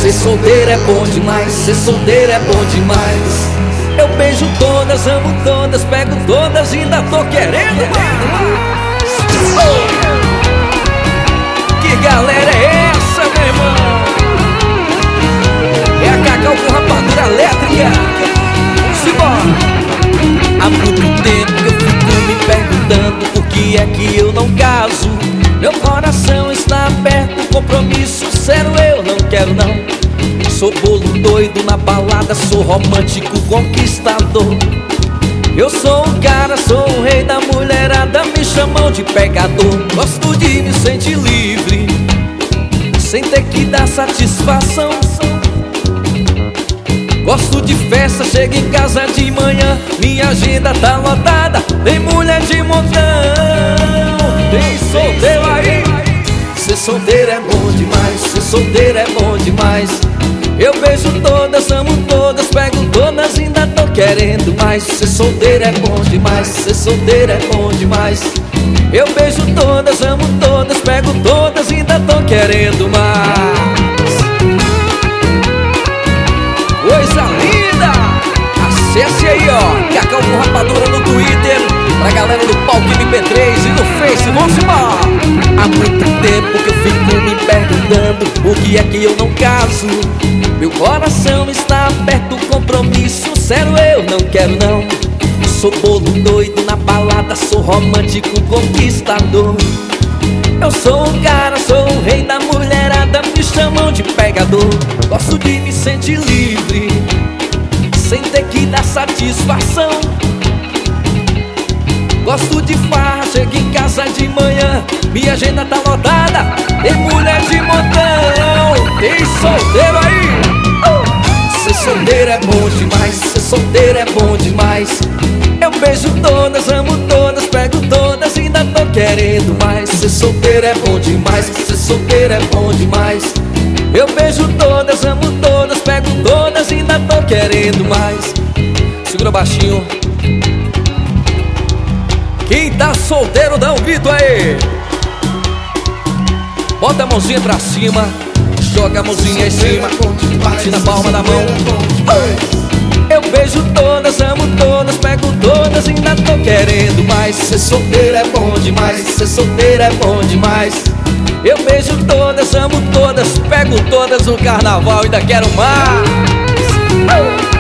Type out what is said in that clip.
Ser solteiro é bom demais, ser solteiro é bom demais. Eu beijo todas, amo todas, pego todas e ainda tô querendo mais. Que galera é essa, meu irmão? É a Cacau com rapadura elétrica. Simbora! Há muito tempo que eu fico me perguntando por que é que eu não caso. Meu coração está aberto, compromisso sério eu não quero não. Sou bolo doido na balada, sou romântico conquistador. Eu sou um cara, sou o rei da mulherada, me chamam de pegador. Gosto de me sentir livre, sem ter que dar satisfação. Gosto de festa, chego em casa de manhã, minha agenda tá lotada, tem mulher de montão. Tem solteiro aí? Ser solteiro é bom demais, ser solteiro é bom demais. Eu beijo todas, amo todas, pego todas e ainda tô querendo mais. Ser solteiro é bom demais, ser solteiro é bom demais. Eu beijo todas, amo todas, pego todas e ainda tô querendo mais. Coisa linda! Acesse aí, ó, Cacau com rapadura no Twitter, pra galera do Palco MP3 e no Face, vamos embora! Há muito tempo que eu fico me perguntando por que é que eu não caso. Meu coração está aberto, compromisso sério eu não quero não. Sou bolo doido na balada, sou romântico conquistador. Eu sou um cara, sou o rei da mulherada, me chamam de pegador. Gosto de me sentir livre, sem ter que dar satisfação. Gosto de farra, chego em casa de manhã, minha agenda tá lotada, tem mulher de montão. Tem solteiro aí? Ser solteiro é bom demais, ser solteiro é bom demais. Eu beijo todas, amo todas, pego todas e ainda tô querendo mais. Ser solteiro é bom demais, ser solteiro é bom demais. Eu beijo todas, amo todas, pego todas e ainda tô querendo mais. Segura baixinho. Quem tá solteiro dá um grito aí. Bota a mãozinha pra cima, joga a mãozinha em cima, bate na palma da mão. Eu beijo todas, amo todas, pego todas e ainda tô querendo mais. Ser solteiro é bom demais, ser solteiro é bom demais. Eu beijo todas, amo todas, pego todas no carnaval e ainda quero mais.